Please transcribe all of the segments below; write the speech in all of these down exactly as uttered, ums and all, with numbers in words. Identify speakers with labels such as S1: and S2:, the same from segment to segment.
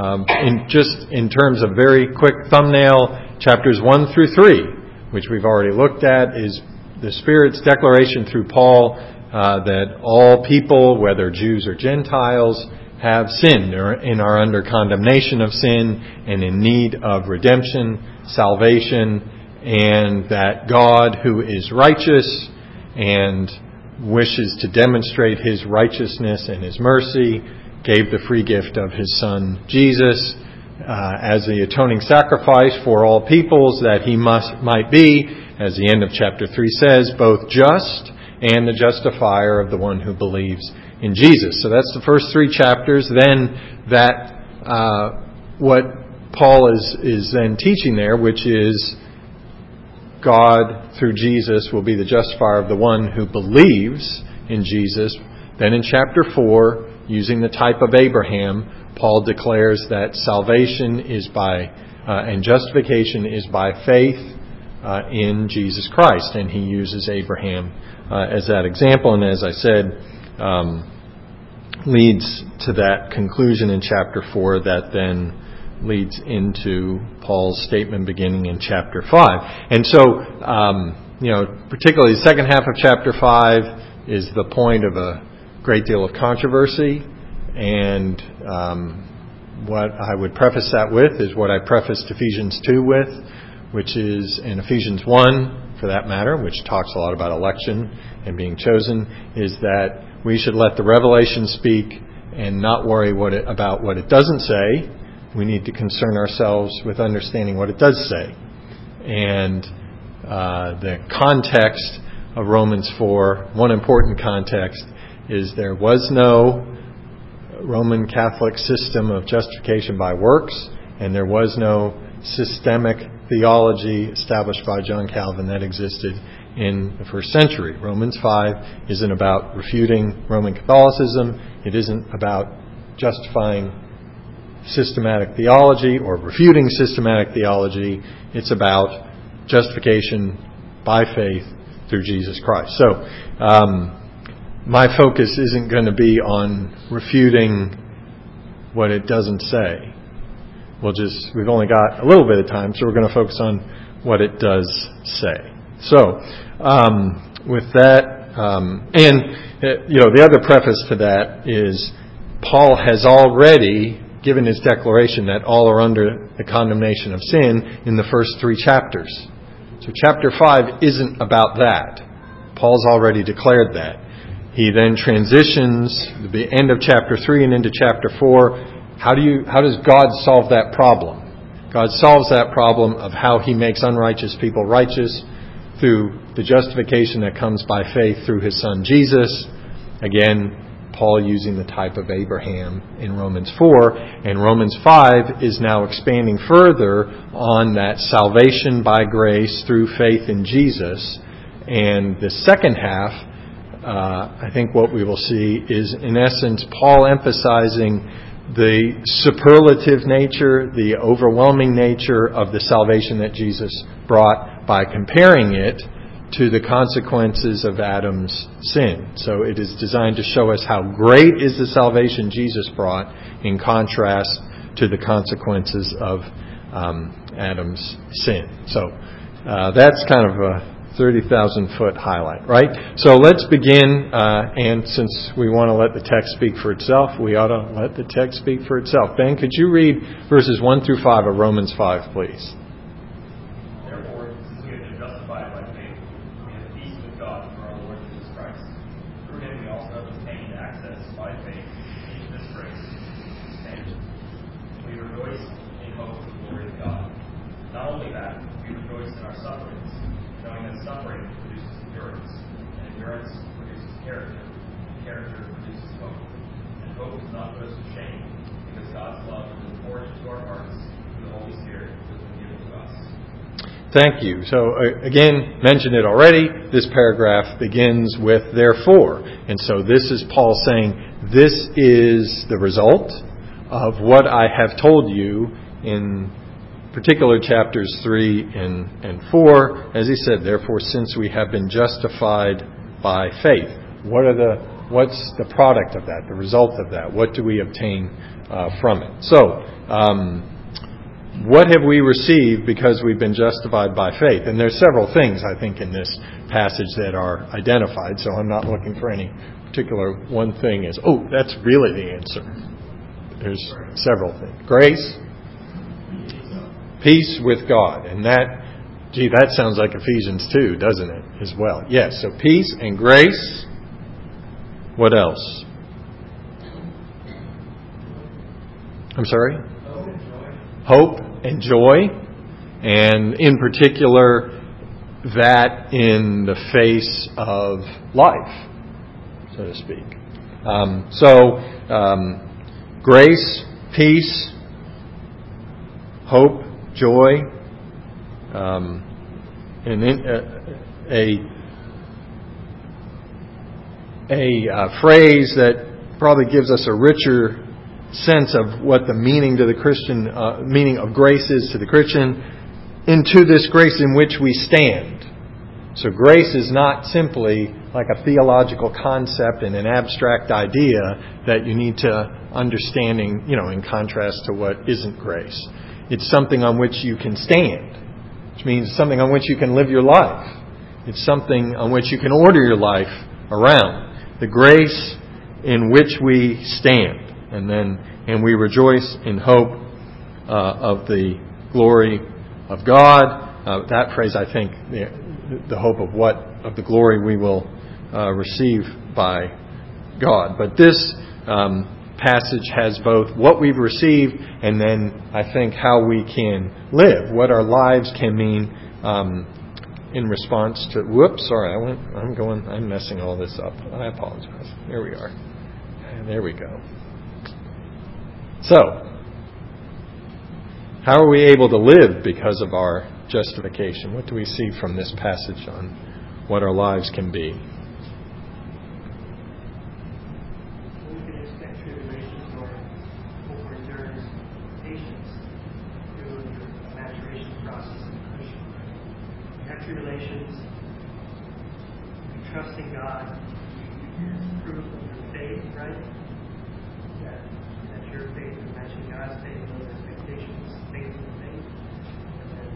S1: Um, in just in terms of very quick thumbnail, chapters one through three, which we've already looked at, is the Spirit's declaration through Paul uh, that all people, whether Jews or Gentiles, have sinned or and are under condemnation of sin and in need of redemption, salvation, and that God, who is righteous and wishes to demonstrate His righteousness and His mercy, gave the free gift of His Son Jesus uh, as the atoning sacrifice for all peoples, that He must might be, as the end of chapter three says, both just and the justifier of the one who believes in Jesus. So that's the first three chapters. Then that uh, what Paul is is then teaching there, which is God through Jesus will be the justifier of the one who believes in Jesus. Then in chapter four, using the type of Abraham, Paul declares that salvation is by uh, and justification is by faith uh, in Jesus Christ, and he uses Abraham uh, as that example. And as I said, um, leads to that conclusion in chapter four that then leads into Paul's statement beginning in chapter five. And so, um, you know, particularly the second half of chapter five is the point of a great deal of controversy. And um, what I would preface that with is what I prefaced Ephesians two with, which is in Ephesians one, for that matter, which talks a lot about election and being chosen, is that we should let the revelation speak and not worry what it, about what it doesn't say. We need to concern ourselves with understanding what it does say. And uh, the context of Romans four, one important context, is there was no Roman Catholic system of justification by works, and there was no systemic theology established by John Calvin that existed in the first century. Romans five isn't about refuting Roman Catholicism. It isn't about justifying systematic theology or refuting systematic theology. It's about justification by faith through Jesus Christ. So um, my focus isn't going to be on refuting what it doesn't say. We'll just, we've only got a little bit of time, so we're going to focus on what it does say. So, um, with that, um, and, uh, you know, the other preface to that is Paul has already given his declaration that all are under the condemnation of sin in the first three chapters. So chapter five isn't about that. Paul's already declared that. He then transitions the end of chapter three and into chapter four. How do you, how does God solve that problem? God solves that problem of how He makes unrighteous people righteous through the justification that comes by faith through His Son Jesus. Again, Paul using the type of Abraham in Romans four. And Romans five is now expanding further on that salvation by grace through faith in Jesus. And the second half, uh, I think what we will see is, in essence, Paul emphasizing the superlative nature, the overwhelming nature of the salvation that Jesus brought by comparing it to the consequences of Adam's sin. So it is designed to show us how great is the salvation Jesus brought in contrast to the consequences of um, Adam's sin. So uh, that's kind of a thirty thousand foot highlight, right? So let's begin, uh, and since we want to let the text speak for itself, we ought to let the text speak for itself. Ben, could you read verses one through five of Romans five, please? Thank you. So uh, again, mentioned it already, this paragraph begins with therefore. And so this is Paul saying, this is the result of what I have told you in particular chapters three and, and four. As he said, therefore, since we have been justified by faith. What are the what's the product of that, the result of that? What do we obtain uh, from it? So, um, what have we received because we've been justified by faith? And there's several things, I think, in this passage that are identified, so I'm not looking for any particular one thing as, oh, that's really the answer. There's several things. Grace, peace with God. And that, gee, that sounds like Ephesians two, doesn't it, as well? Yes, so peace and grace. What else? I'm sorry? Hope and joy. And in particular, that in the face of life, so to speak. Um, so, um, grace, peace, hope, joy, um, and in, uh, a a uh, phrase that probably gives us a richer sense of what the meaning to the Christian uh, meaning of grace is to the Christian, into this grace in which we stand. So grace is not simply like a theological concept and an abstract idea that you need to understanding, you know, in contrast to what isn't grace. It's something on which you can stand, which means something on which you can live your life. It's something on which you can order your life around. The grace in which we stand, and then and we rejoice in hope uh, of the glory of God. Uh, that phrase, I think, the, the hope of what of the glory we will uh, receive by God. But this um, passage has both what we've received and then I think how we can live, what our lives can mean um, in response to. Whoops, sorry, I went. I'm going. I'm messing all this up. I apologize. There we are. There we go. So, how are we able to live because of our justification? What do we see from this passage on what our lives can be?
S2: We can expect tribulations or hope or endurance, patience through the maturation process of the Christian. You have tribulations, you trust in God, proof of your faith, right? That, that your faith is matching God's faith and those expectations, faith in faith. And then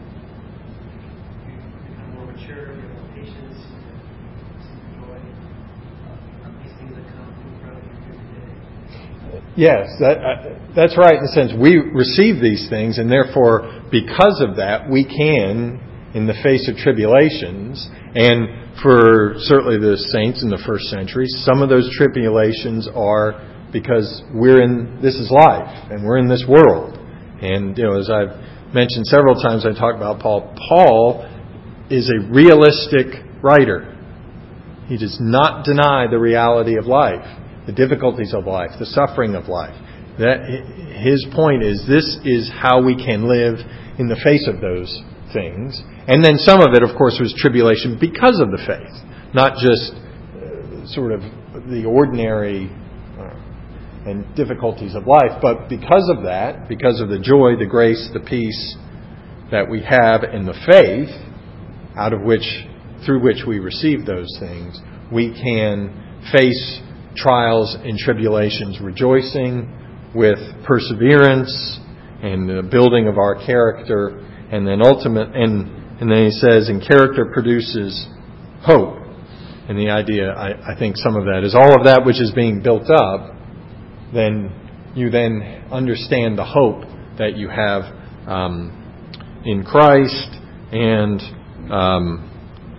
S2: you become more mature, you have more patience, you have some joy. Uh, these things that come in front of you every day.
S1: Yes, that, uh, that's right in the sense we receive these things, and therefore, because of that, we can, in the face of tribulations, and for certainly the saints in the first century, some of those tribulations are because we're in, this is life, and we're in this world. And, you know, as I've mentioned several times, I talk about Paul. Paul is a realistic writer. He does not deny the reality of life, the difficulties of life, the suffering of life. That his point is, this is how we can live in the face of those things. And then some of it, of course, was tribulation because of the faith, not just uh, sort of the ordinary uh, and difficulties of life, but because of that, because of the joy, the grace, the peace that we have in the faith, out of which, through which we receive those things, we can face trials and tribulations rejoicing with perseverance and the building of our character, and then ultimate, and and then he says, and character produces hope. And the idea, I, I think some of that is all of that which is being built up, then you then understand the hope that you have um, in Christ, and um,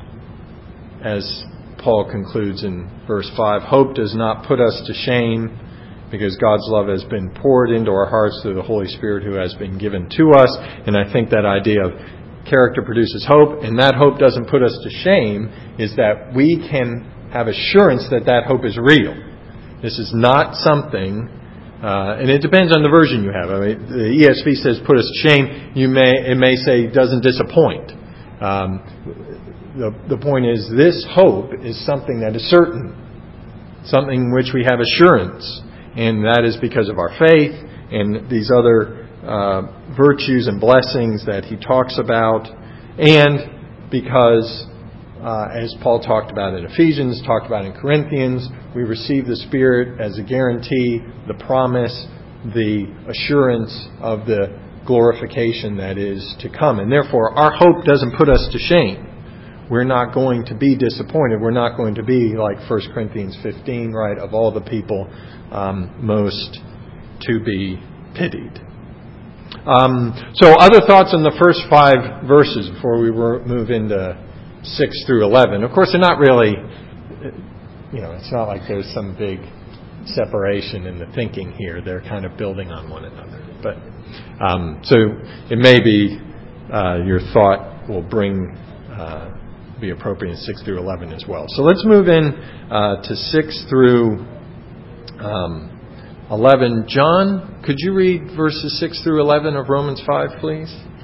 S1: as Paul concludes in verse five, hope does not put us to shame, because God's love has been poured into our hearts through the Holy Spirit who has been given to us. And I think that idea of character produces hope, and that hope doesn't put us to shame, is that we can have assurance that that hope is real. This is not something, uh, and it depends on the version you have. I mean, the E S V says put us to shame. You may, it may say doesn't disappoint. Um, the, the point is, this hope is something that is certain, something which we have assurance. And that is because of our faith and these other uh, virtues and blessings that he talks about, and because uh, as Paul talked about in Ephesians, talked about in Corinthians. We receive the Spirit as a guarantee, the promise, the assurance of the glorification that is to come. And therefore, our hope doesn't put us to shame. We're not going to be disappointed. We're not going to be like First Corinthians fifteen, right, of all the people um, most to be pitied. Um, so other thoughts on the first five verses before we move into six through eleven. Of course, they're not really, you know, it's not like there's some big separation in the thinking here. They're kind of building on one another. But um, so it may be uh, your thought will bring uh, be appropriate in six through eleven as well. So let's move in uh, to six through um, eleven. John, could you read verses six through eleven of Romans five, please?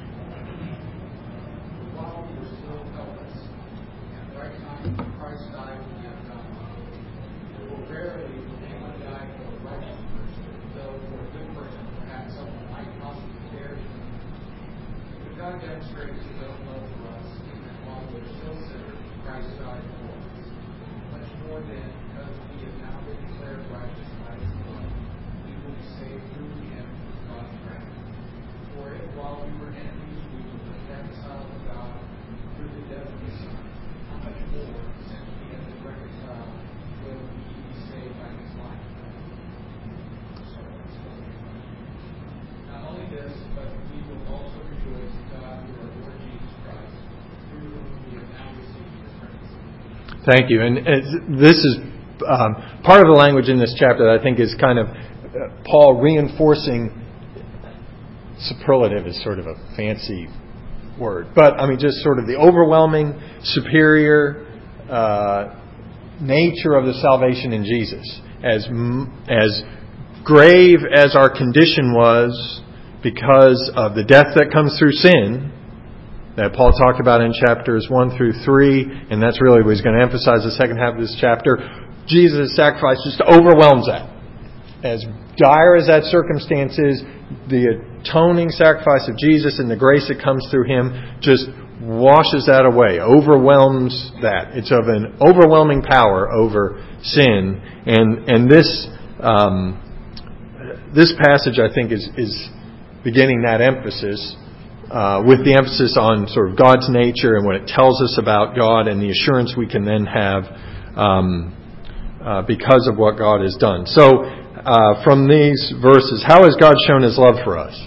S1: Thank you. And this is um, part of the language in this chapter that I think is kind of uh, Paul reinforcing. Superlative is sort of a fancy word. But, I mean, just sort of the overwhelming, superior uh, nature of the salvation in Jesus. As, as grave as our condition was because of the death that comes through sin, that Paul talked about in chapters one through three, and that's really what he's going to emphasize the second half of this chapter. Jesus' sacrifice just overwhelms that. As dire as that circumstance is, the atoning sacrifice of Jesus and the grace that comes through Him just washes that away, overwhelms that. It's of an overwhelming power over sin. And and this um, this passage, I think, is, is beginning that emphasis. Uh, with the emphasis on sort of God's nature and what it tells us about God and the assurance we can then have um, uh, because of what God has done. So, uh, from these verses, how has God shown His love for us?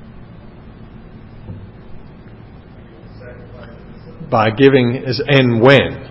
S1: By giving, and when?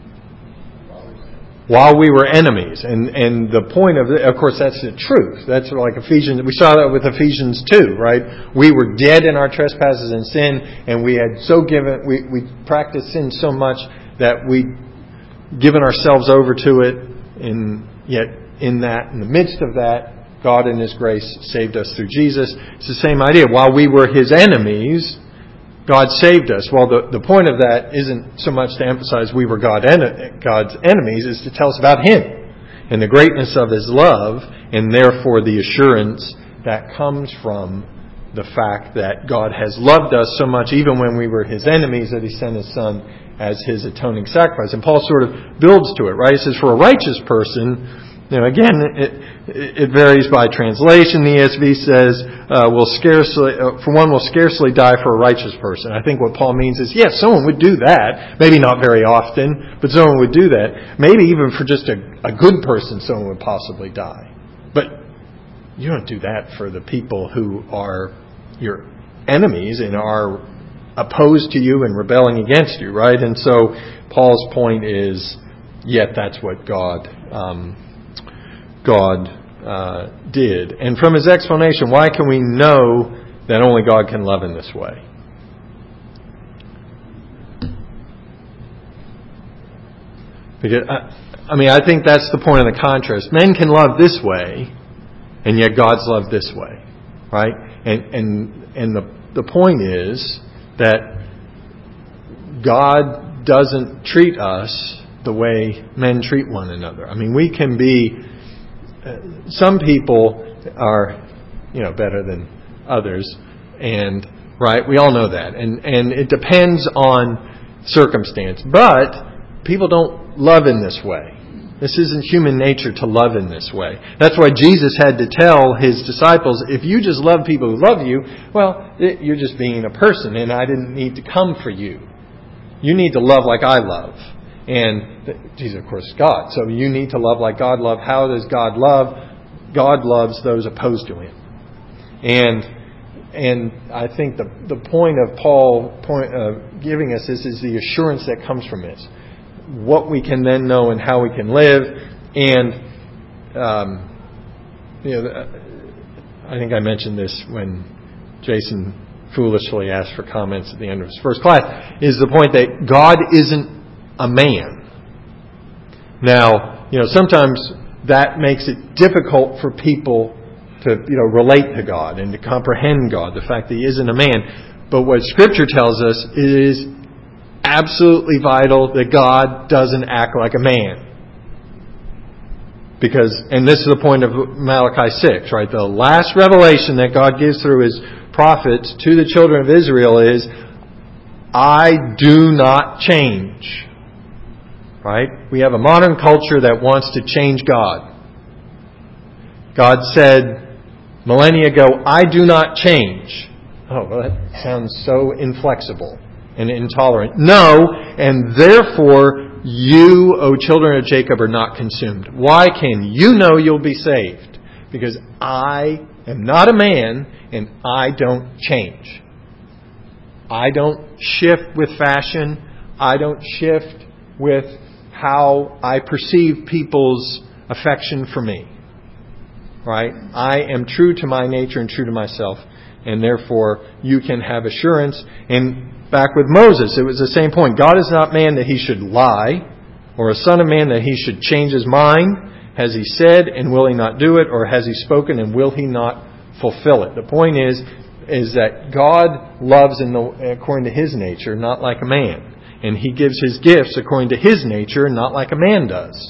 S1: While we were enemies. And and the point of it, of course, that's the truth. That's like Ephesians. We saw that with Ephesians two, right? We were dead in our trespasses and sin, and we had so given, we, we practiced sin so much that we'd given ourselves over to it, and yet in that, in the midst of that, God in His grace saved us through Jesus. It's the same idea. While we were His enemies, God saved us. Well, the, the point of that isn't so much to emphasize we were God en- God's enemies, is to tell us about Him and the greatness of His love, and therefore the assurance that comes from the fact that God has loved us so much, even when we were His enemies, that He sent His Son as His atoning sacrifice. And Paul sort of builds to it, right? He says, for a righteous person, you know, again, it, it varies by translation. The E S V says, uh, "will scarcely, uh, for one will scarcely die for a righteous person." I think what Paul means is, yes, someone would do that. Maybe not very often, but someone would do that. Maybe even for just a, a good person, someone would possibly die. But you don't do that for the people who are your enemies and are opposed to you and rebelling against you, right? And so Paul's point is, yet that's what God um, God uh, did. And from his explanation, why can we know that only God can love in this way? Because I, I mean, I think that's the point of the contrast. Men can love this way, and yet God's love this way, right? And and and the the point is that God doesn't treat us the way men treat one another. I mean, we can be. Some people are, you know, better than others, and right, we all know that, and and it depends on circumstance. But people don't love in this way. This isn't human nature to love in this way. That's why Jesus had to tell His disciples, if you just love people who love you, well, you're just being a person, and I didn't need to come for you. You need to love like I love. And Jesus, of course, is God. So you need to love like God loved. How does God love? God loves those opposed to Him. And and I think the the point of Paul point, uh, giving us this is the assurance that comes from this. What we can then know and how we can live. And, um, you know, I think I mentioned this when Jason foolishly asked for comments at the end of his first class, is the point that God isn't a man. Now, you know, sometimes that makes it difficult for people to, you know, relate to God and to comprehend God, the fact that He isn't a man. But what Scripture tells us is absolutely vital that God doesn't act like a man. Because, and this is the point of Malachi six, right? The last revelation that God gives through His prophets to the children of Israel is, I do not change. Right? We have a modern culture that wants to change God. God said millennia ago, I do not change. Oh, well, that sounds so inflexible and intolerant. No, and therefore you, O children of Jacob, are not consumed. Why can you know you'll be saved? Because I am not a man and I don't change. I don't shift with fashion. I don't shift with how I perceive people's affection for me. Right? I am true to my nature and true to myself. And therefore, you can have assurance. And back with Moses, it was the same point. God is not man that He should lie, or a son of man that He should change His mind. Has He said, and will He not do it? Or has He spoken, and will He not fulfill it? The point is, is that God loves in the, according to His nature, not like a man. And He gives His gifts according to His nature, not like a man does.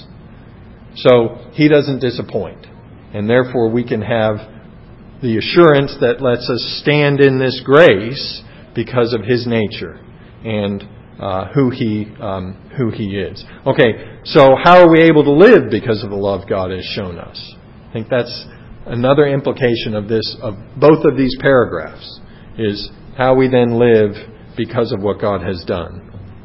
S1: So He doesn't disappoint. And therefore we can have the assurance that lets us stand in this grace because of His nature and uh, who He um, who He is. Okay, so how are we able to live because of the love God has shown us? I think that's another implication of this, of both of these paragraphs, is how we then live because of what God has done.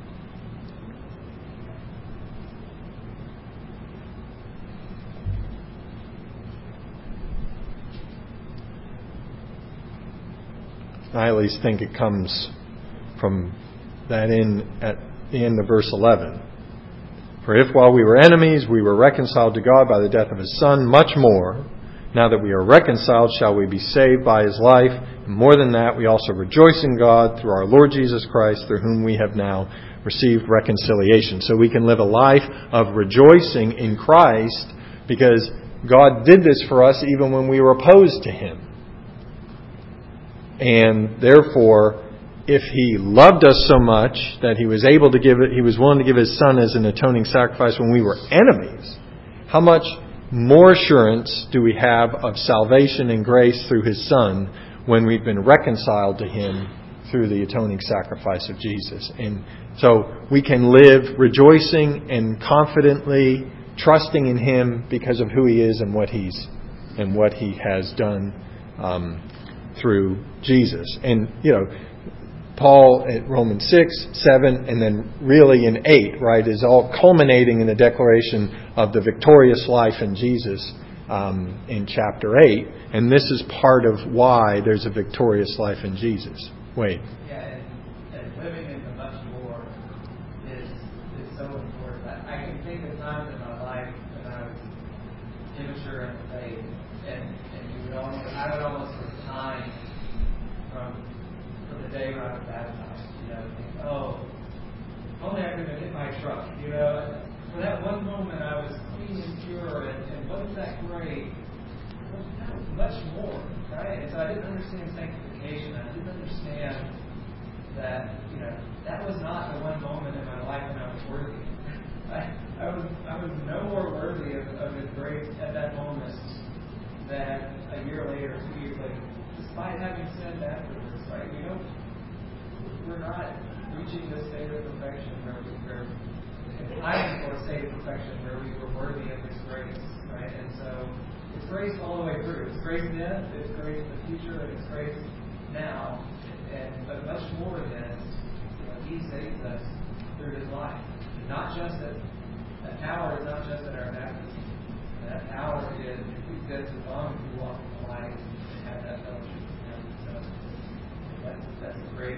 S1: I at least think it comes from that in at the end of verse eleven. For if while we were enemies, we were reconciled to God by the death of His Son, much more, now that we are reconciled, shall we be saved by His life. And more than that, we also rejoice in God through our Lord Jesus Christ, through whom we have now received reconciliation. So we can live a life of rejoicing in Christ because God did this for us even when we were opposed to Him. And therefore, if He loved us so much that He was able to give it, He was willing to give His Son as an atoning sacrifice when we were enemies, how much more assurance do we have of salvation and grace through His Son when we've been reconciled to Him through the atoning sacrifice of Jesus? And so we can live rejoicing and confidently trusting in Him because of who He is and what He's and what He has done um, through Jesus. And, you know, Paul at Romans six, seven, and then really in eight, right, is all culminating in the declaration of the victorious life in Jesus um, in chapter eight. And this is part of why there's a victorious life in Jesus. Wait.
S3: Yeah, and, and living in the much more is is so important. I, I can think of times in my life when I was immature in the faith, and, and you would almost, I would almost resign from from the day when I was baptized. You know, think, oh, only I could have hit my truck. You know, for that one moment I was clean and pure, and, and wasn't that great? Well, that was much more, right? And so I didn't understand sanctification. I didn't understand that, you know, that was not the one moment in my life when I was worthy. I, I was I was no more worthy of, of His grace at that moment than a year later, two years later, despite having sinned afterwards, right? We don't we're not reaching the state of perfection where we were applying for a state of perfection where we were worthy of His grace, right? And so it's grace all the way through. It's grace then, it's grace in the future, and it's grace now. And but much more than you know, He saves us through His life. Not just that that power is not just in our baptism. That power is if we get as long as we walk in the light and have that fellowship with Him. So that's that's a great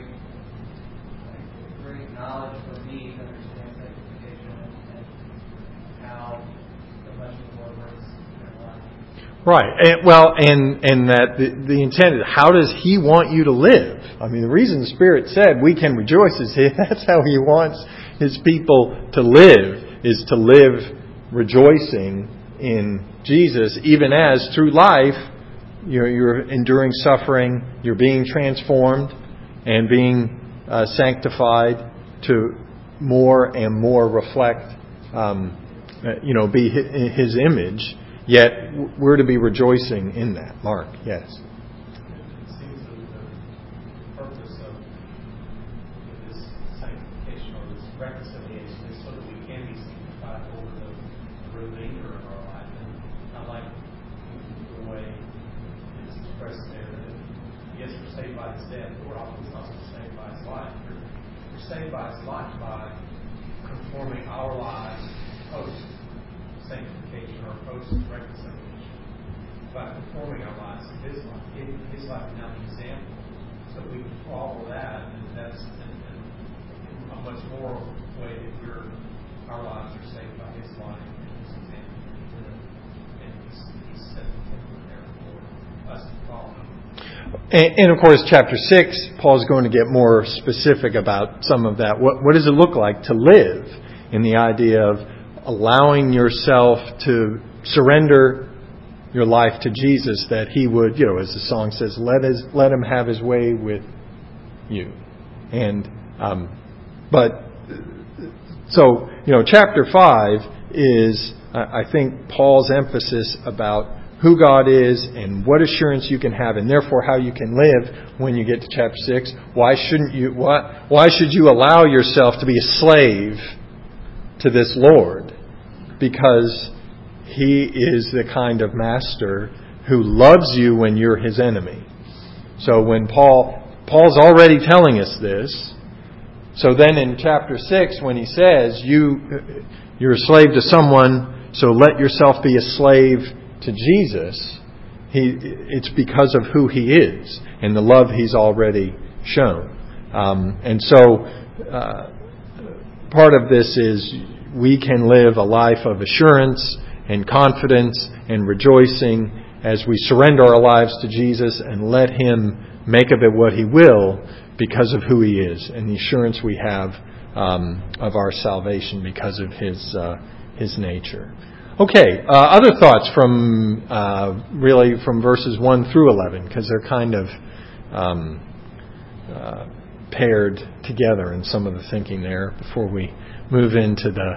S3: great knowledge for me to understand sanctification and how so much of the Lord works in our life.
S1: Right. And, well, and and that the, the intent is, how does He want you to live? I mean, the reason the Spirit said we can rejoice is that's how He wants His people to live, is to live rejoicing in Jesus, even as through life you're, you're enduring suffering, you're being transformed and being uh, sanctified to more and more reflect, um, you know, be His image. Yet we're to be rejoicing in that. Mark, yes.
S4: It seems that the purpose of this sanctification or this reconciliation is so that we can be sanctified over the remainder of our life. And I like the way it's expressed there that yes, we're saved by His death, but we're also saved by His life. We're, we're saved by His life by conforming our lives post sanctification or post reconciliation, by conforming our lives to His life. His life is now the example. So we can follow that, and that's in, in a much more way that we're our lives are saved by His life and His example. And He's, he's set the temple there for us to follow.
S1: And, and of course, chapter six, Paul's going to get more specific about some of that. What, what does it look like to live in the idea of allowing yourself to surrender your life to Jesus, that He would, you know, as the song says, let his, let Him have His way with you. And, um, but, so, you know, chapter five is, I think, Paul's emphasis about who God is and what assurance you can have, and therefore how you can live when you get to chapter six. Why shouldn't you, why, why should you allow yourself to be a slave to this Lord? Because He is the kind of master who loves you when you're His enemy. So when Paul, Paul's already telling us this. So then in chapter six, when he says, you, you're a slave to someone, so let yourself be a slave to Jesus, he, it's because of who He is and the love He's already shown. Um, and so uh, part of this is we can live a life of assurance and confidence and rejoicing as we surrender our lives to Jesus and let Him make of it what He will because of who He is and the assurance we have um, of our salvation because of His uh, His nature. Okay, uh, other thoughts from uh, really from verses one through eleven, because they're kind of um, uh, paired together in some of the thinking there before we move into the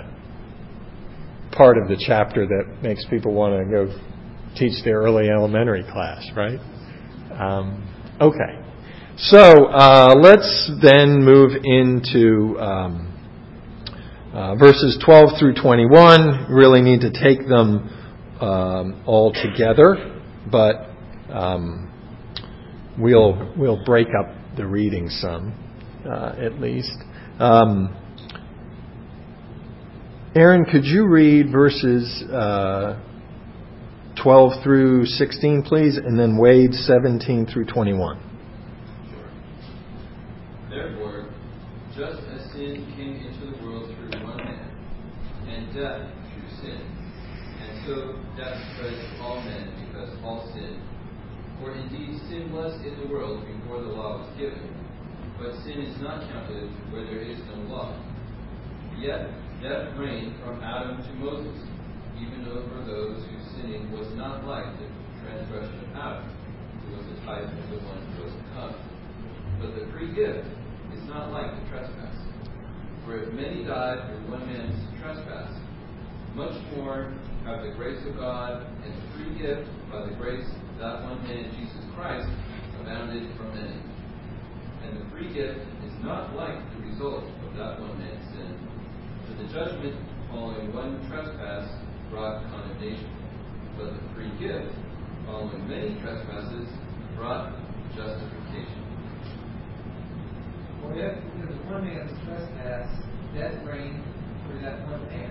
S1: part of the chapter that makes people want to go teach their early elementary class, right? Um, okay. So uh, let's then move into um, uh, verses twelve through twenty-one. Really need to take them um, all together, but um, we'll we'll break up the reading some, uh, at least. Um, Aaron, could you read verses uh, twelve through sixteen, please, and then Wade seventeen through twenty-one.
S5: Sure. Therefore, just as sin came into the world through one man, and death through sin, and so death spread to all men because all sinned. For indeed sin was in the world before the law was given, but sin is not counted where there is no law. Yet death reigned from Adam to Moses, even over those whose sinning was not like the transgression of Adam, who was a type of the one who was to come. But the free gift is not like the trespass. For if many died for one man's trespass, much more have the grace of God and the free gift by the grace of that one man, Jesus Christ, abounded for many. And the free gift is not like the result of that one man's sin. For the judgment following one trespass brought condemnation, but the free gift following many trespasses brought justification.
S3: For if because of one man's trespass death reigned through that one man,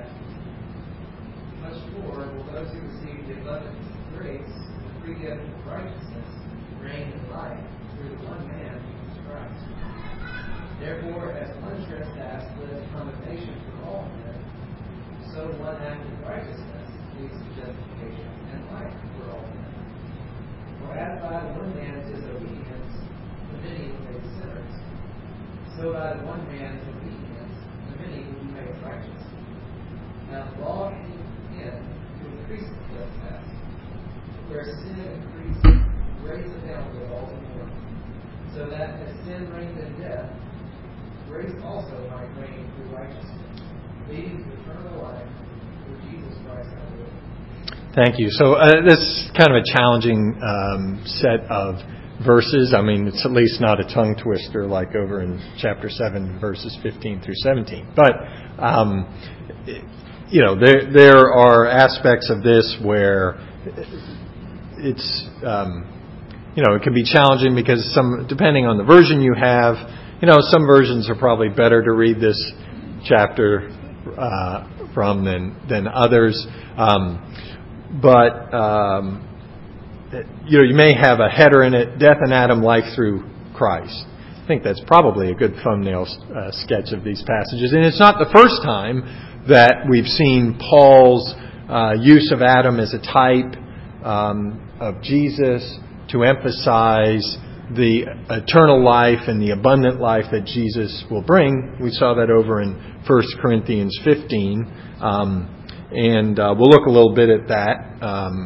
S3: much more will those who receive the abundance of grace, the free gift of righteousness, reign in life through the one man, Jesus Christ. Therefore, as one trespass led to condemnation for all men, so one act of righteousness leads to justification and life for all men. For as by one man's disobedience the many were made sinners, so by the one man's obedience the many will be made righteous. Now the law came in to increase the trespass. Where sin increased, grace abounded all the more. So that as sin reigned in death, grace also might reign through righteousness, leading to eternal life through Jesus Christ our Lord.
S1: Thank you. So uh, this is kind of a challenging um, set of verses. I mean, it's at least not a tongue twister like over in chapter seven, verses fifteen through seventeen. But, um, you know, there there are aspects of this where it's, um, you know, it can be challenging because some, depending on the version you have, you know, some versions are probably better to read this chapter uh, from than than others. Um, but um, you know, you may have a header in it: "Death and Adam, life through Christ." I think that's probably a good thumbnail uh, sketch of these passages, and it's not the first time that we've seen Paul's uh, use of Adam as a type um, of Jesus to emphasize the eternal life and the abundant life that Jesus will bring. We saw that over in First Corinthians fifteen. Um, and uh, we'll look a little bit at that.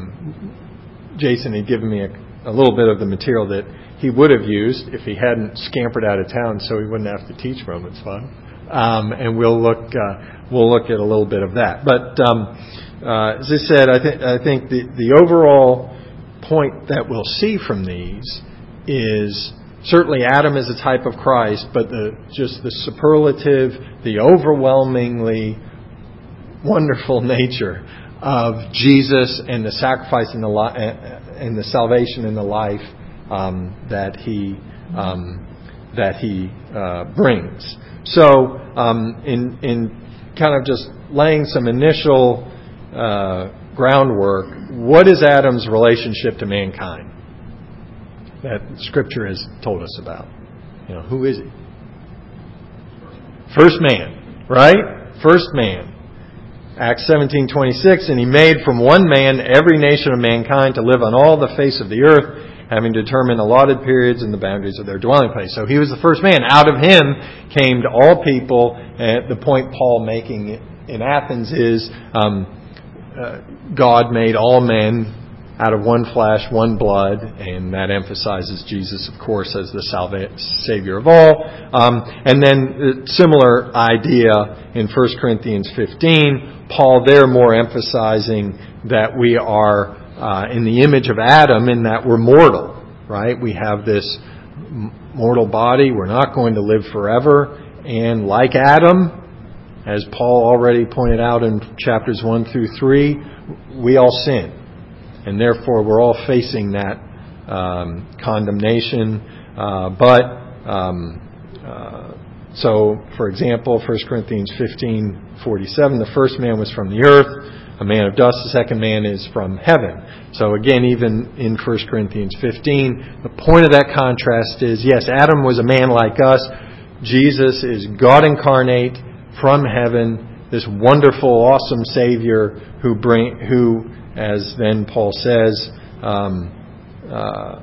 S1: Um, Jason had given me a, a little bit of the material that he would have used if he hadn't scampered out of town so he wouldn't have to teach Romans five. Um, and we'll look uh, we'll look at a little bit of that. But um, uh, as I said, I, th- I think the, the overall point that we'll see from these is certainly Adam is a type of Christ, but the just the superlative, the overwhelmingly wonderful nature of Jesus and the sacrifice and the li- and the salvation and the life um, that he um, that he uh, brings. So, um, in in kind of just laying some initial uh, groundwork, what is Adam's relationship to mankind that Scripture has told us about? You know, who is he? First man, right? First man. Acts seventeen twenty-six, and he made from one man every nation of mankind to live on all the face of the earth, having determined allotted periods and the boundaries of their dwelling place. So he was the first man. Out of him came to all people. And the point Paul making in Athens is um, uh, God made all men out of one flesh, one blood, and that emphasizes Jesus, of course, as the salva- Savior of all. Um, and then a similar idea in First Corinthians fifteen, Paul there more emphasizing that we are uh, in the image of Adam in that we're mortal, right? We have this mortal body. We're not going to live forever. And like Adam, as Paul already pointed out in chapters one through three, we all sin. And therefore, we're all facing that um, condemnation. Uh, but, um, uh, so, for example, First Corinthians fifteen forty-seven, the first man was from the earth, a man of dust. The second man is from heaven. So again, even in First Corinthians fifteen, the point of that contrast is, yes, Adam was a man like us. Jesus is God incarnate from heaven, this wonderful, awesome Savior who bring who. As then Paul says, um, uh,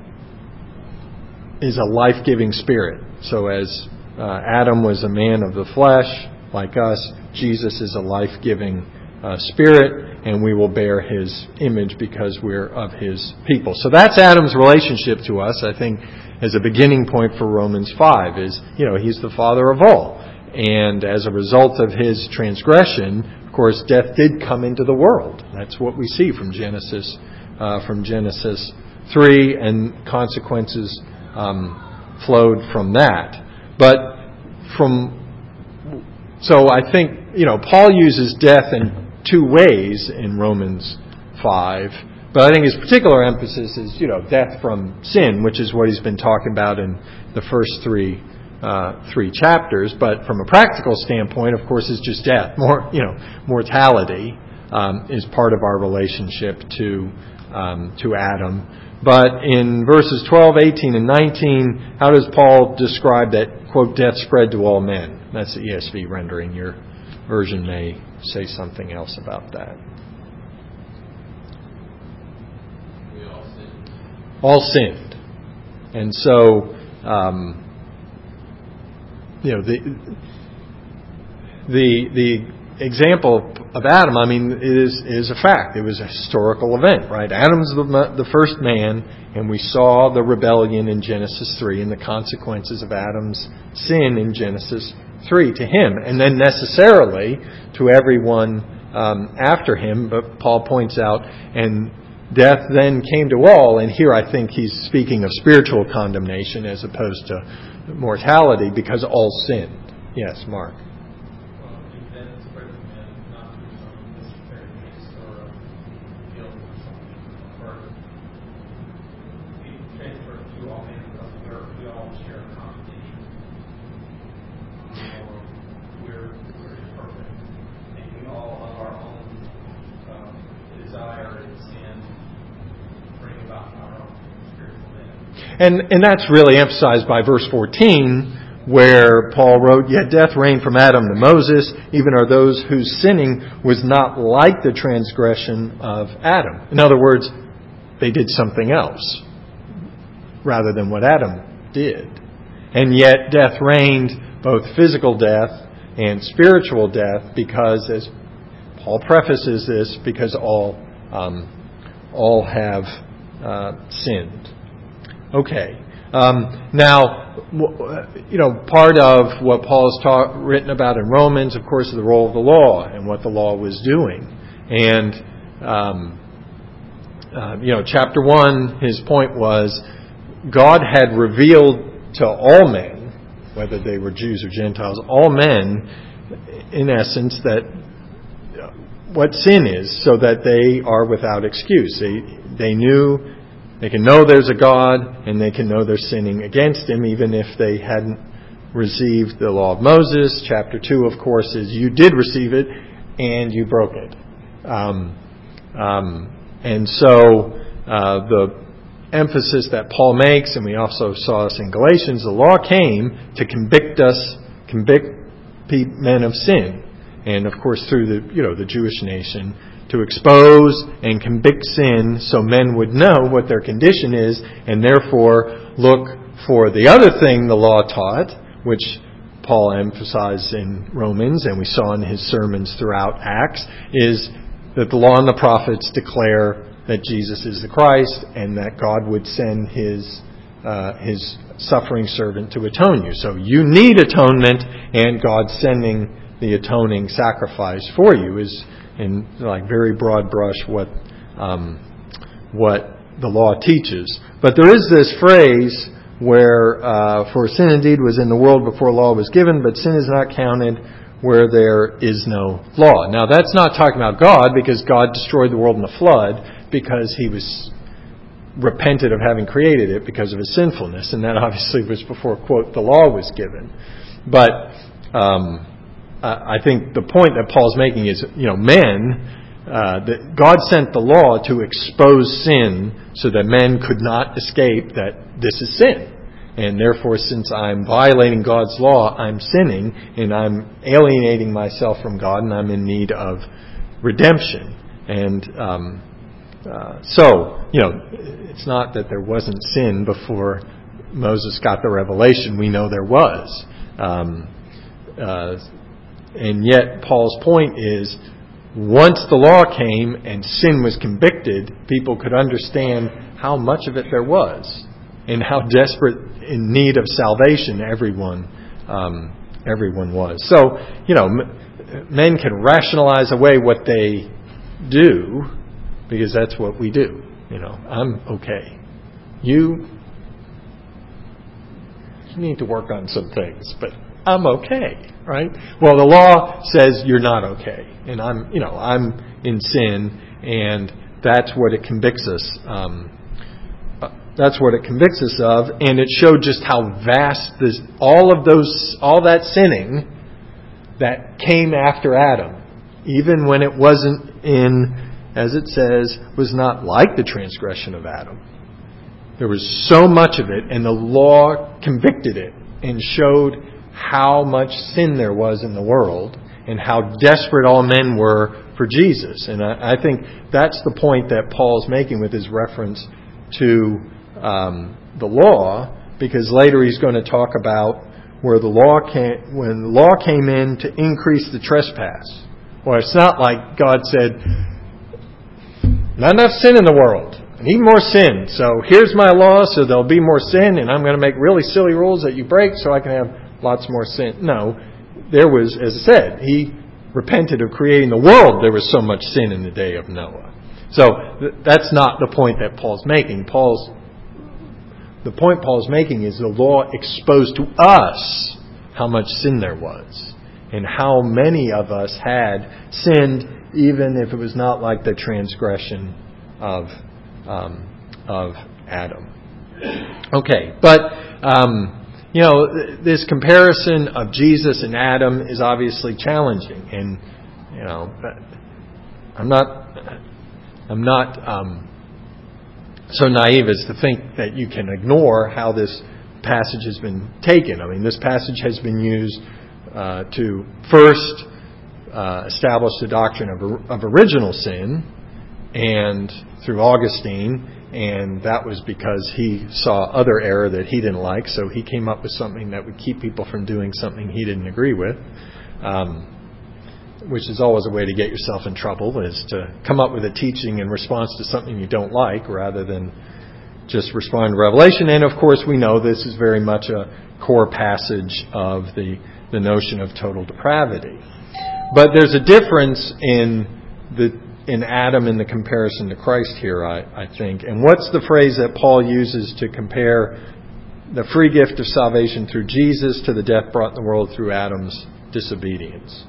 S1: is a life-giving spirit. So as uh, Adam was a man of the flesh, like us, Jesus is a life-giving uh, spirit, and we will bear his image because we're of his people. So that's Adam's relationship to us, I think, as a beginning point for Romans five, is, you know, he's the father of all. And as a result of his transgression, of course, death did come into the world. That's what we see from Genesis, uh, from Genesis three, and consequences um, flowed from that. But from, so I think, you know, Paul uses death in two ways in Romans five, but I think his particular emphasis is, you know, death from sin, which is what he's been talking about in the first three uh, three chapters. But from a practical standpoint, of course, it's just death. More, you know, mortality um, is part of our relationship to um, to Adam. But in verses twelve, eighteen, and nineteen, how does Paul describe that, quote, death spread to all men? That's the E S V rendering. Your version may say something else about that.
S5: We all sinned.
S1: All sinned. And so, um, you know, the the the example of Adam, I mean, is is a fact. It was a historical event, right? Adam's the, the first man, and we saw the rebellion in Genesis three and the consequences of Adam's sin in Genesis three to him, and then necessarily to everyone um, after him. But Paul points out, and death then came to all, and here I think he's speaking of spiritual condemnation as opposed to mortality, because all sinned. Yes, Mark. And and that's really emphasized by verse fourteen, where Paul wrote, "Yet death reigned from Adam to Moses, even are those whose sinning was not like the transgression of Adam." In other words, they did something else rather than what Adam did. And yet death reigned, both physical death and spiritual death, because, as Paul prefaces this, because all um, all have uh, sinned. Okay. Um, now, you know, part of what Paul has taught, written about in Romans, of course, is the role of the law and what the law was doing. And, um, uh, you know, chapter one, his point was God had revealed to all men, whether they were Jews or Gentiles, all men, in essence, that what sin is, so that they are without excuse. They, they knew... They can know there's a God, and they can know they're sinning against Him, even if they hadn't received the law of Moses. Chapter two, of course, is you did receive it, and you broke it. Um, um, and so uh, the emphasis that Paul makes, and we also saw this in Galatians, the law came to convict us, convict men of sin, and of course through the you know the Jewish nation, to expose and convict sin so men would know what their condition is, and therefore look for the other thing the law taught, which Paul emphasized in Romans, and we saw in his sermons throughout Acts, is that the law and the prophets declare that Jesus is the Christ, and that God would send His uh, His suffering servant to atone you. So you need atonement, and God sending the atoning sacrifice for you is, in like very broad brush, what um, what the law teaches. But there is this phrase where, uh, for sin indeed was in the world before law was given, but sin is not counted where there is no law. Now that's not talking about God, because God destroyed the world in the flood because He was repented of having created it because of His sinfulness, and that obviously was before, quote, the law was given. But um Uh, I think the point that Paul's making is, you know, men, uh, that God sent the law to expose sin so that men could not escape that this is sin. And therefore, since I'm violating God's law, I'm sinning, and I'm alienating myself from God, and I'm in need of redemption. And um, uh, so, you know, it's not that there wasn't sin before Moses got the revelation. We know there was. Um, uh, And yet, Paul's point is, once the law came and sin was convicted, people could understand how much of it there was, and how desperate in need of salvation everyone, um, everyone was. So, you know, m- men can rationalize away what they do, because that's what we do. You know, I'm okay. You, need to work on some things, but I'm okay, right? Well, the law says you're not okay, and I'm, you know, I'm in sin, and that's what it convicts us. Um, that's what it convicts us of, and it showed just how vast this, all of those, all that sinning that came after Adam, even when it wasn't in, as it says, was not like the transgression of Adam. There was so much of it, and the law convicted it and showed how much sin there was in the world and how desperate all men were for Jesus. And I, I think that's the point that Paul's making with his reference to um, the law, because later he's going to talk about where the law came, when the law came in to increase the trespass. Well, it's not like God said, not enough sin in the world. I need more sin. So here's my law, so there'll be more sin, and I'm going to make really silly rules that you break so I can have lots more sin. No, there was, as I said, he repented of creating the world. There was so much sin in the day of Noah. So th- that's not the point that Paul's making. Paul's the point Paul's making is the law exposed to us how much sin there was and how many of us had sinned, even if it was not like the transgression of um, of Adam. Okay, but um, you know, this comparison of Jesus and Adam is obviously challenging, and you know, I'm not, I'm not um, so naive as to think that you can ignore how this passage has been taken. I mean, this passage has been used uh, to first uh, establish the doctrine of, of original sin, and through Augustine. And that was because he saw other error that he didn't like, so he came up with something that would keep people from doing something he didn't agree with, um, which is always a way to get yourself in trouble, is to come up with a teaching in response to something you don't like rather than just respond to Revelation. And, of course, we know this is very much a core passage of the, the notion of total depravity. But there's a difference in the in Adam in the comparison to Christ here, I, I think. And what's the phrase that Paul uses to compare the free gift of salvation through Jesus to the death brought in the world through Adam's disobedience?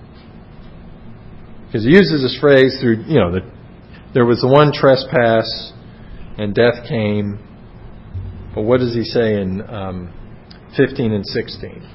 S1: Because he uses this phrase through, you know, the, there was the one trespass and death came. But what does he say in um, fifteen and sixteen?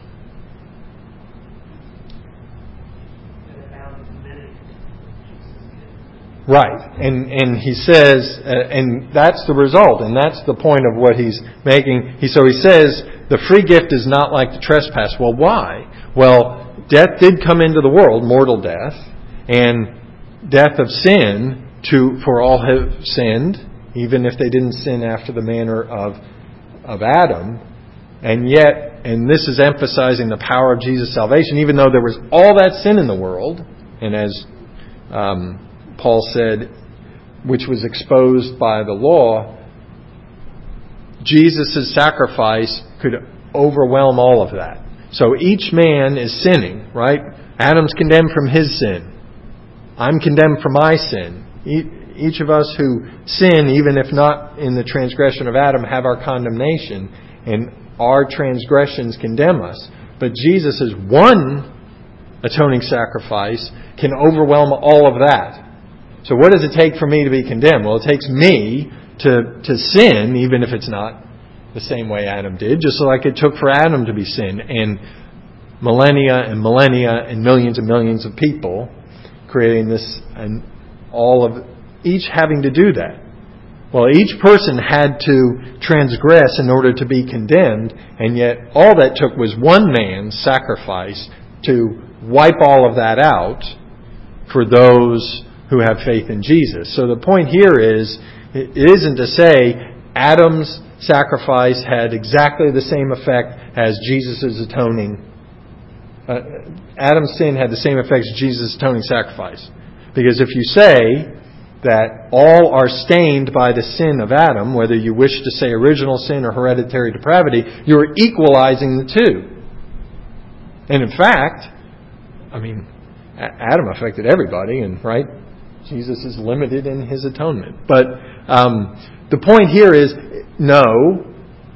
S1: Right, and and he says, uh, and that's the result, and that's the point of what he's making. He so he says the free gift is not like the trespass. Well, why? Well, death did come into the world, mortal death, and death of sin to for all have sinned, even if they didn't sin after the manner of of Adam, and yet, and this is emphasizing the power of Jesus' salvation, even though there was all that sin in the world, and as um, Paul said, which was exposed by the law, Jesus' sacrifice could overwhelm all of that. So each man is sinning, right? Adam's condemned from his sin. I'm condemned for my sin. Each of us who sin, even if not in the transgression of Adam, have our condemnation, and our transgressions condemn us. But Jesus' one atoning sacrifice can overwhelm all of that. So what does it take for me to be condemned? Well, it takes me to, to sin, even if it's not the same way Adam did, just like it took for Adam to be sin. And millennia and millennia and millions and millions of people creating this, and all of each having to do that. Well, each person had to transgress in order to be condemned, and yet all that took was one man's sacrifice to wipe all of that out for those who have faith in Jesus. So the point here is, it isn't to say Adam's sacrifice had exactly the same effect as Jesus' atoning. Uh, Adam's sin had the same effect as Jesus' atoning sacrifice. Because if you say that all are stained by the sin of Adam, whether you wish to say original sin or hereditary depravity, you're equalizing the two. And in fact, I mean, Adam affected everybody, and right? Jesus is limited in his atonement. But um, the point here is, no,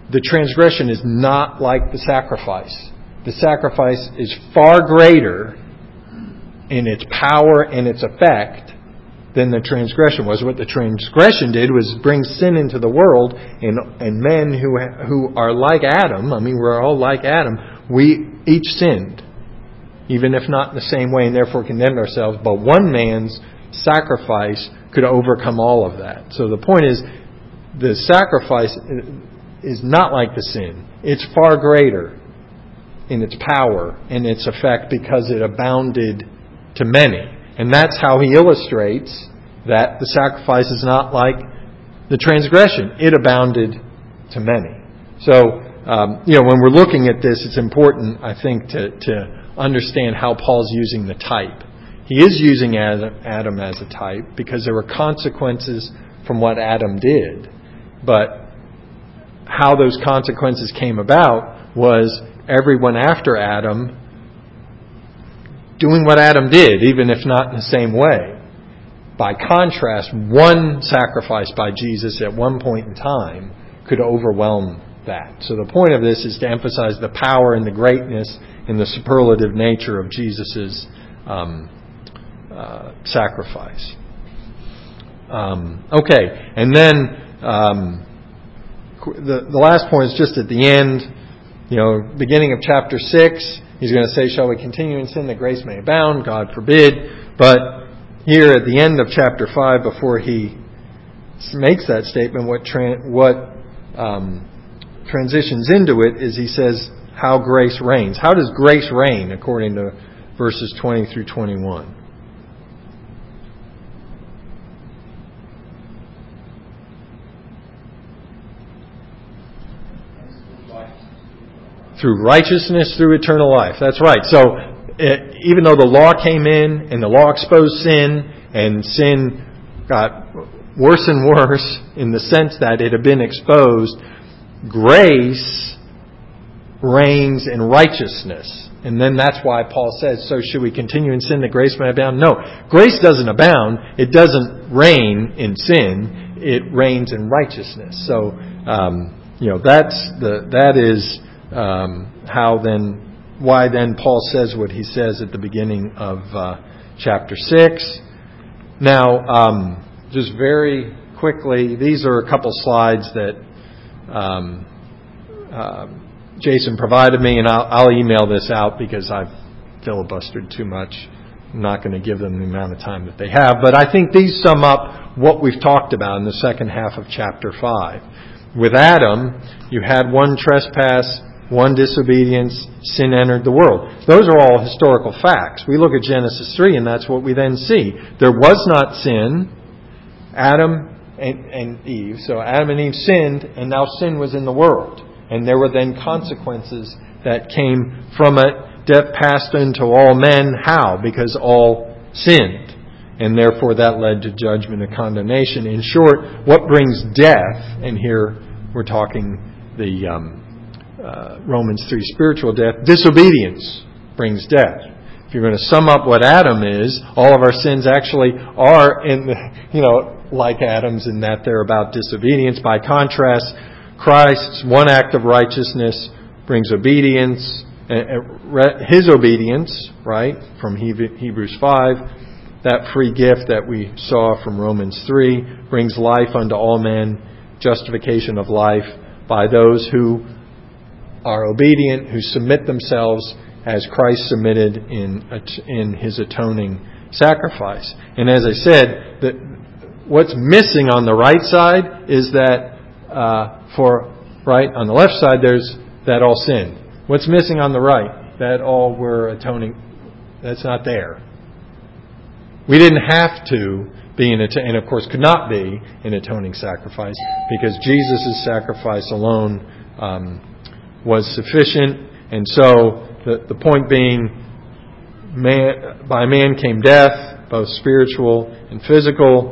S1: the transgression is not like the sacrifice. The sacrifice is far greater in its power and its effect than the transgression was. What the transgression did was bring sin into the world, and and men who who are like Adam, I mean, we're all like Adam, we each sinned, even if not in the same way, and therefore condemned ourselves. But one man's sacrifice could overcome all of that. So the point is, the sacrifice is not like the sin. It's far greater in its power and its effect because it abounded to many. And that's how he illustrates that the sacrifice is not like the transgression. It abounded to many. So, um, you know, when we're looking at this, it's important, I think, to, to understand how Paul's using the type. He is using Adam as a type because there were consequences from what Adam did. But how those consequences came about was everyone after Adam doing what Adam did, even if not in the same way. By contrast, one sacrifice by Jesus at one point in time could overwhelm that. So the point of this is to emphasize the power and the greatness and the superlative nature of Jesus' um, uh, sacrifice. Um, okay, and then um, the, the last point is just at the end, you know, beginning of chapter six. He's going to say, shall we continue in sin that grace may abound? God forbid. But here at the end of chapter five, before he makes that statement, what tra- what um, transitions into it is he says how grace reigns. How does grace reign according to verses twenty through twenty-one? Through righteousness, through eternal life. That's right. So it, even though the law came in and the law exposed sin, and sin got worse and worse in the sense that it had been exposed, grace reigns in righteousness. And then that's why Paul says, so should we continue in sin that grace may abound? No, grace doesn't abound. It doesn't reign in sin. It reigns in righteousness. So, um, you know, that's the, that is Um, how then, why then Paul says what he says at the beginning of uh, chapter six. Now, um, just very quickly, these are a couple slides that um, uh, Jason provided me, and I'll, I'll email this out because I've filibustered too much. I'm not going to give them the amount of time that they have, but I think these sum up what we've talked about in the second half of chapter five. With Adam, you had one trespass, one disobedience, sin entered the world. Those are all historical facts. We look at Genesis three, and that's what we then see. There was not sin. Adam and, and Eve. So Adam and Eve sinned, and now sin was in the world. And there were then consequences that came from it. Death passed into all men. How? Because all sinned. And therefore that led to judgment and condemnation. In short, what brings death, and here we're talking the um, uh, Romans three spiritual death, disobedience brings death. If you're going to sum up what Adam is, all of our sins actually are in the, you know, like Adam's in that they're about disobedience. By contrast, Christ's one act of righteousness brings obedience. His obedience, right, from Hebrews five, that free gift that we saw from Romans three, brings life unto all men, justification of life by those who are obedient, who submit themselves as Christ submitted in in His atoning sacrifice. And as I said, that what's missing on the right side is that uh, for right on the left side there's that all sinned. What's missing on the right? That all were atoning. That's not there. We didn't have to be an and of course could not be an atoning sacrifice because Jesus' sacrifice alone um, was sufficient. And so the the point being, man, by man came death, both spiritual and physical.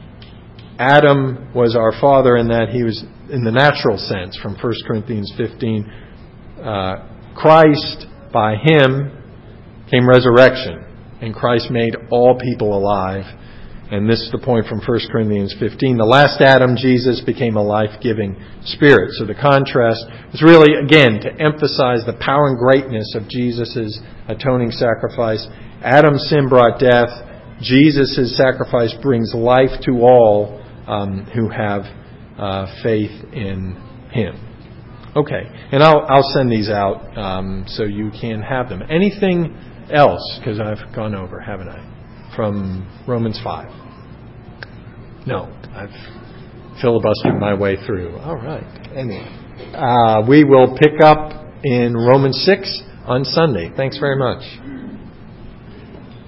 S1: Adam was our father in that he was in the natural sense from First Corinthians fifteen. Uh, Christ, by Him came resurrection, and Christ made all people alive. And this is the point from First Corinthians fifteen. The last Adam, Jesus, became a life-giving spirit. So the contrast is really, again, to emphasize the power and greatness of Jesus' atoning sacrifice. Adam's sin brought death. Jesus' sacrifice brings life to all um, who have uh, faith in Him. Okay, and I'll, I'll send these out um, so you can have them. Anything else? Because I've gone over, haven't I? From Romans five. No, I've filibustered my way through. All right. Anyway, uh, we will pick up in Romans six on Sunday. Thanks very much.